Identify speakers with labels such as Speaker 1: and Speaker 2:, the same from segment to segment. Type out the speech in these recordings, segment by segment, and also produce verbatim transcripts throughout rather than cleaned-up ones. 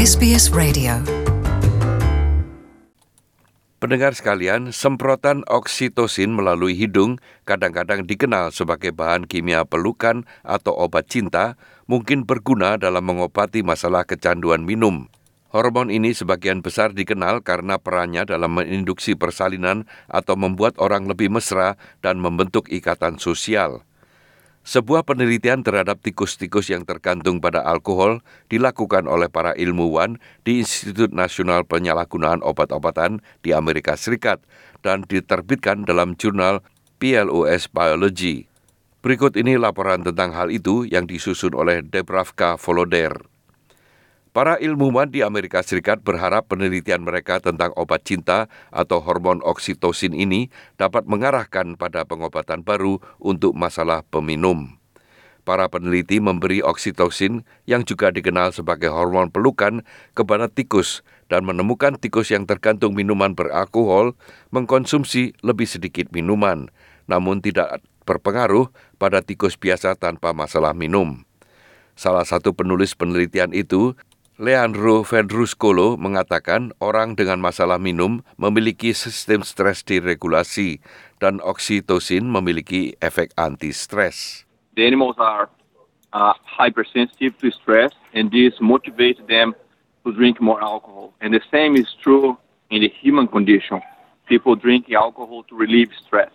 Speaker 1: S B S Radio.
Speaker 2: Pendengar sekalian, semprotan oksitosin melalui hidung kadang-kadang dikenal sebagai bahan kimia pelukan atau obat cinta, mungkin berguna dalam mengobati masalah kecanduan minum. Hormon ini sebagian besar dikenal karena perannya dalam menginduksi persalinan atau membuat orang lebih mesra dan membentuk ikatan sosial. Sebuah penelitian terhadap tikus-tikus yang tergantung pada alkohol dilakukan oleh para ilmuwan di Institut Nasional Penyalahgunaan Obat-obatan di Amerika Serikat dan diterbitkan dalam jurnal P L O S Biology. Berikut ini laporan tentang hal itu yang disusun oleh Debravka Voloder. Para ilmuwan di Amerika Serikat berharap penelitian mereka tentang obat cinta atau hormon oksitosin ini dapat mengarahkan pada pengobatan baru untuk masalah peminum. Para peneliti memberi oksitosin yang juga dikenal sebagai hormon pelukan kepada tikus dan menemukan tikus yang tergantung minuman beralkohol mengkonsumsi lebih sedikit minuman, namun tidak berpengaruh pada tikus biasa tanpa masalah minum. Salah satu penulis penelitian itu, Leandro Vendruscolo, mengatakan orang dengan masalah minum memiliki sistem stres diregulasi dan oksitosin memiliki efek anti-stres.
Speaker 3: The animals are uh, hypersensitive to stress, and this motivates them to drink more alcohol. And the same is true in the human condition. People drink alcohol to relieve stress.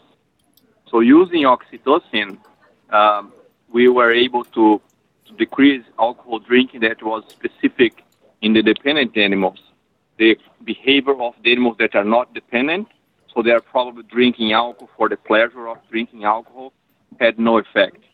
Speaker 3: So using oxytocin, um, we were able to decrease alcohol drinking that was specific in the dependent animals. The behavior of the animals that are not dependent, so they are probably drinking alcohol for the pleasure of drinking alcohol, had no effect.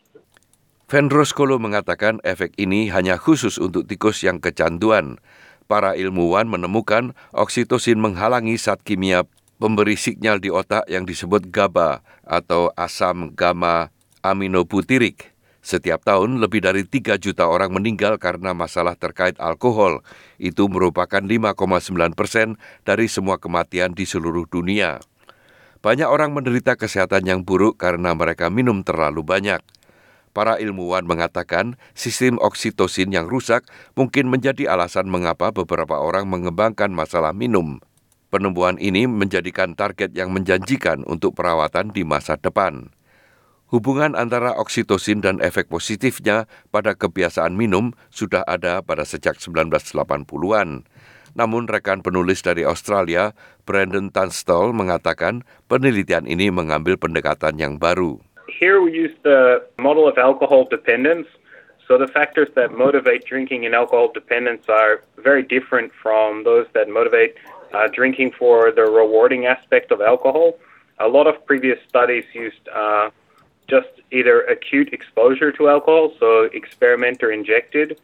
Speaker 2: Vendruscolo mengatakan efek ini hanya khusus untuk tikus yang kecanduan. Para ilmuwan menemukan oksitosin menghalangi zat kimia pemberi sinyal di otak yang disebut GABA atau asam gamma aminobutyric. Setiap tahun, lebih dari tiga juta orang meninggal karena masalah terkait alkohol. Itu merupakan lima koma sembilan persen dari semua kematian di seluruh dunia. Banyak orang menderita kesehatan yang buruk karena mereka minum terlalu banyak. Para ilmuwan mengatakan sistem oksitosin yang rusak mungkin menjadi alasan mengapa beberapa orang mengembangkan masalah minum. Penemuan ini menjadikan target yang menjanjikan untuk perawatan di masa depan. Hubungan antara oksitosin dan efek positifnya pada kebiasaan minum sudah ada pada sejak sembilan belas delapan puluhan. Namun rekan penulis dari Australia, Brandon Tunstall, mengatakan penelitian ini mengambil pendekatan yang baru.
Speaker 4: Here we use the model of alcohol dependence. So the factors that motivate drinking and alcohol dependence are very different from those that motivate uh, drinking for the rewarding aspect of alcohol. A lot of previous studies used uh, just either acute exposure to alcohol, so experimenter injected,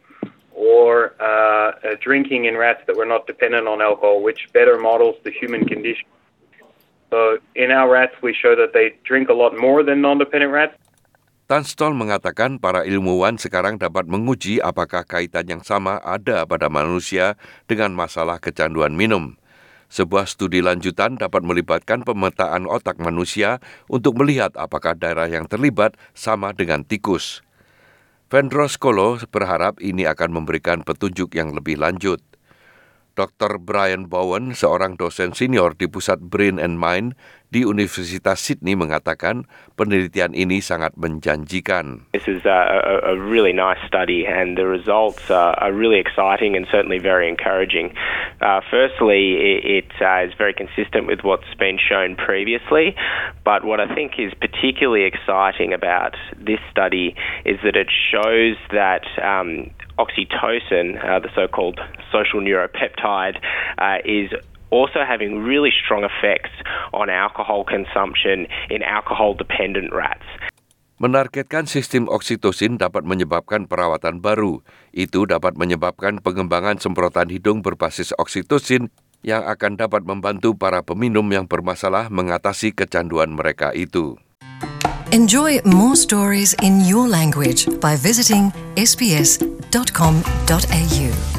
Speaker 4: or uh, uh, drinking in rats that were not dependent on alcohol, which better models the human condition. So in our rats, we show that they drink a lot more than non-dependent rats.
Speaker 2: Tunstall mengatakan para ilmuwan sekarang dapat menguji apakah kaitan yang sama ada pada manusia dengan masalah kecanduan minum. Sebuah studi lanjutan dapat melibatkan pemetaan otak manusia untuk melihat apakah daerah yang terlibat sama dengan tikus. Vendruscolo berharap ini akan memberikan petunjuk yang lebih lanjut. Doktor Brian Bowen, seorang dosen senior di Pusat Brain and Mind di Universitas Sydney, mengatakan penelitian ini sangat menjanjikan.
Speaker 5: This is a, a really nice study and the results are, are really exciting and certainly very encouraging. Uh, firstly, it, it uh, is very consistent with what's been shown previously, but what I think is particularly exciting about this study is that it shows that um, oxytocin, uh, the so-called social neuropeptide, uh, is also having really strong effects on alcohol consumption in alcohol-dependent rats.
Speaker 2: Menargetkan sistem oksitosin dapat menyebabkan perawatan baru. Itu dapat menyebabkan pengembangan semprotan hidung berbasis oksitosin yang akan dapat membantu para peminum yang bermasalah mengatasi kecanduan mereka itu.
Speaker 1: Enjoy more stories in your language by visiting s b s dot com dot a u.